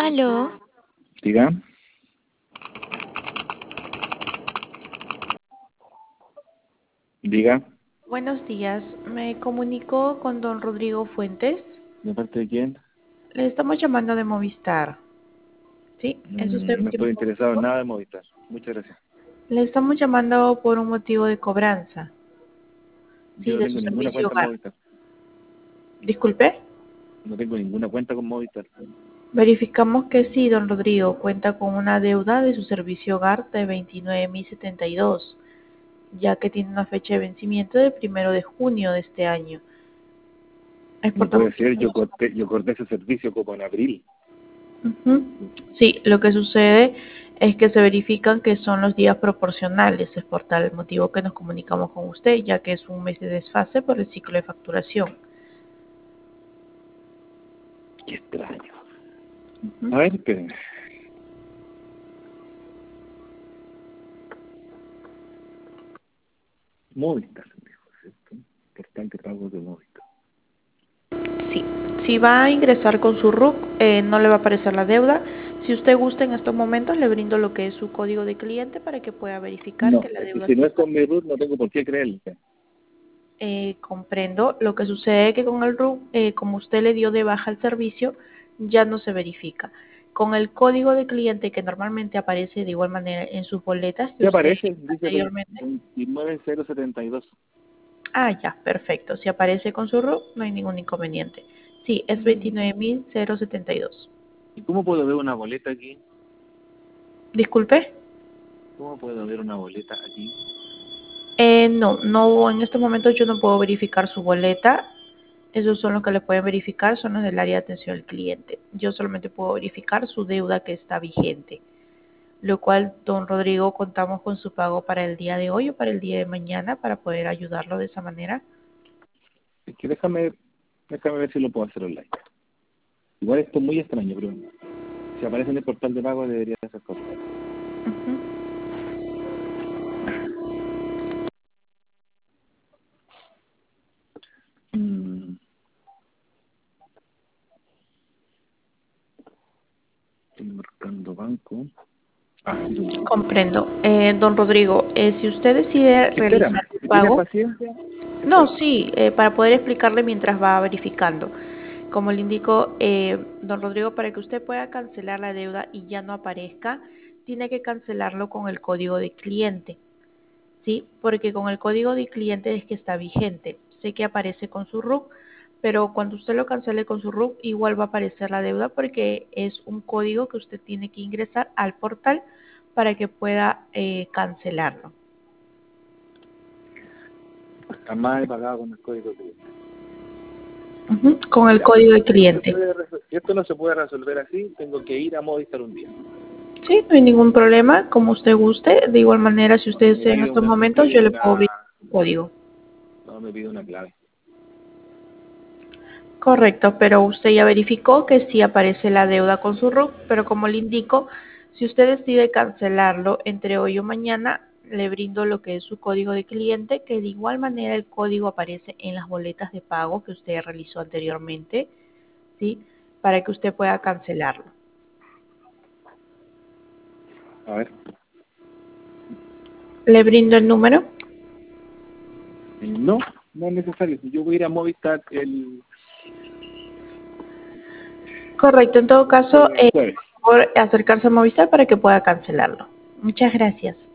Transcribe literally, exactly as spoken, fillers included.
Aló, Diga, diga, buenos días. Me comunico con don Rodrigo Fuentes. ¿de parte de quién? Le estamos llamando de Movistar. ¿Sí? ¿Es usted Mm, no quien estoy interesado en comunicó? nada de Movistar. Muchas gracias. Le estamos llamando por un motivo de cobranza. Yo Sí, no de su tengo ninguna servicio cuenta en hogar. Movistar. Disculpe. No tengo ninguna cuenta con Movistar. Verificamos que sí, don Rodrigo cuenta con una deuda de su servicio hogar de veintinueve mil setenta y dos, ya que tiene una fecha de vencimiento del primero de junio de este año. Es por No tanto puede que ser, yo estamos. corté, yo corté ese servicio como en abril. Ujú. Sí, lo que sucede es que se verifican que son los días proporcionales, es por tal motivo que nos comunicamos con usted, ya que es un mes de desfase por el ciclo de facturación. Qué extraño. Ujú. A ver, espérenme. Movistar, me dijo, ¿cierto? Portal de pagos de Movistar. Sí, si va a ingresar con su R U C, eh, no le va a aparecer la deuda. Si usted gusta en estos momentos, le brindo lo que es su código de cliente para que pueda verificar que No, la es que deuda si sí no es está. con mi root, no tengo por qué creerle. Eh, comprendo. Lo que sucede es que con el R U C, eh, como usted le dio de baja el servicio, ya no se verifica. Con el código de cliente que normalmente aparece de igual manera en sus boletas que ¿Qué usted aparece? Dice anteriormente. veintinueve mil setenta y dos. Ah, ya, perfecto. Si aparece con su R U C, no hay ningún inconveniente. Sí, es Mm. veintinueve mil setenta y dos. ¿Y cómo puedo ver una boleta aquí? Disculpe. ¿Cómo puedo ver una boleta aquí? Eh, no, no, en estos momentos yo no puedo verificar su boleta. Esos son los que le pueden verificar, son los del área de atención al cliente. Yo solamente puedo verificar su deuda que está vigente, lo cual, don Rodrigo, contamos con su pago para el día de hoy o para el día de mañana para poder ayudarlo de esa manera. Es que déjame, déjame ver si lo puedo hacer online. Igual esto es muy extraño, pero si aparece en el portal de pago debería ser correcto. Ujú. Mm, estoy marcando banco. Ah, sí. Comprendo. Eh, don Rodrigo, eh, si usted decide Espérame, realizar su si tienes pago, paciencia, no, espérame. sí, eh, para poder explicarle mientras va verificando. Como le indico, eh, don Rodrigo, para que usted pueda cancelar la deuda y ya no aparezca, tiene que cancelarlo con el código de cliente, ¿sí? Porque con el código de cliente es que está vigente. Sé que aparece con su R U C, pero cuando usted lo cancele con su R U C, igual va a aparecer la deuda porque es un código que usted tiene que ingresar al portal para que pueda eh, cancelarlo. Jamás he pagado con el código de cliente. Ujú, con el Ya, código de si esto, se cliente. puede resol- si esto no se puede resolver así, tengo que ir a Movistar un día. Sí, no hay ningún problema, como usted guste. De igual manera, si usted Me desea en pide estos una, me momentos, pide yo le puedo abrir una, un código. no, me pide una clave. Correcto, pero usted ya verificó que sí aparece la deuda con su R U C, pero como le indico, si usted decide cancelarlo entre hoy o mañana, le brindo lo que es su código de cliente, que de igual manera el código aparece en las boletas de pago que usted realizó anteriormente, ¿sí? Para que usted pueda cancelarlo. A ver, Le brindo el número. eh, no, no es necesario. Yo voy a ir a Movistar el, Correcto, en todo caso, este eh, jueves. por favor, acercarse a Movistar para que pueda cancelarlo. Muchas gracias.